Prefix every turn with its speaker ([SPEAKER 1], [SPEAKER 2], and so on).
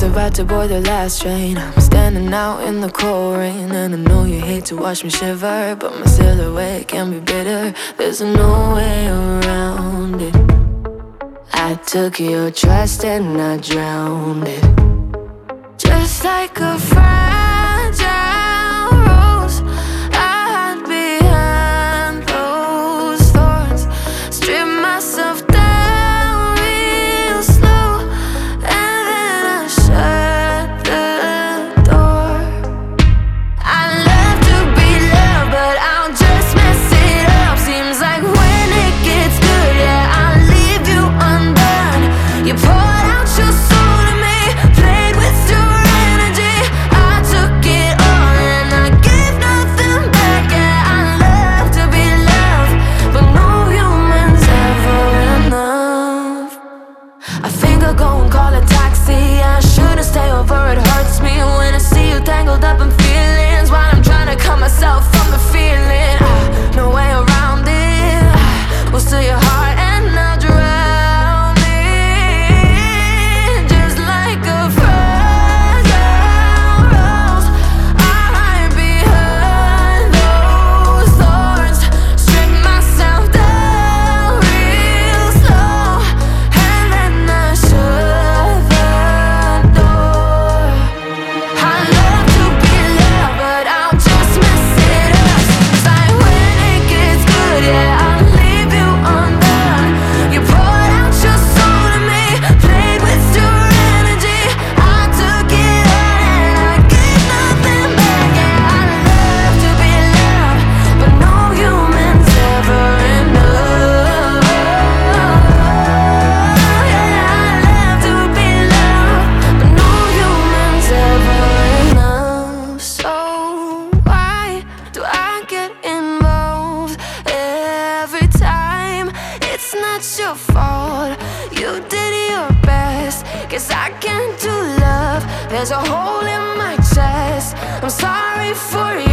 [SPEAKER 1] about to board the last train. I'm standing out in the cold rain, and I know you hate to watch me shiver, but my silhouette can be bitter. There's no way around it. I took your trust and I drowned it. Just like a fragile rose, I hide behind those thorns. Strip myself down real slow, and then I shut the door. I love to be loved, but I'll just mess it up. Seems like when it gets good, yeah, I'll leave you undone. You poured out your soul to me, played with your energy. I took it all and I gave nothing back. Yeah, I love to be loved, but no human's ever enough. I think I'll go and call a taxi. I shouldn't stay over, it hurts me when I see you tangled up in feelings, while I'm trying to cut myself from the feeling. No way around it. Will steal your heart and I'll drown it. Just like a fragile rose, I hide behind those thorns. Strip myself down real slow, and then I shut the door. I love to be loved, but I'll just mess it up. It's like when it gets good, yeah, I'll leave you undone. You poured out your soul to me, played with your energy. I took it all and I gave nothing back. Yeah, I love to be loved, but no human's ever enough. Yeah, I love to be loved, but no human's ever enough. So why do I get involved every time? It's not your fault, you did your best. Guess I can't do love, there's a hole in my chest. I'm sorry for you.